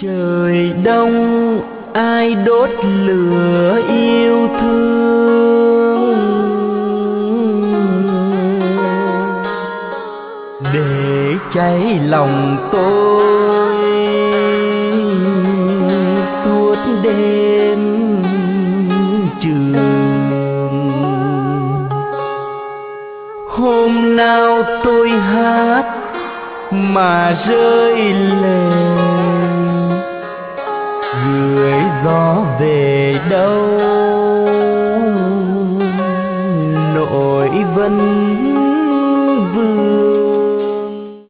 Trời đông ai đốt lửa yêu thương, để cháy lòng tôi suốt đêm trường. Hôm nào tôi hát mà rơi lệ, gửi gió về đâu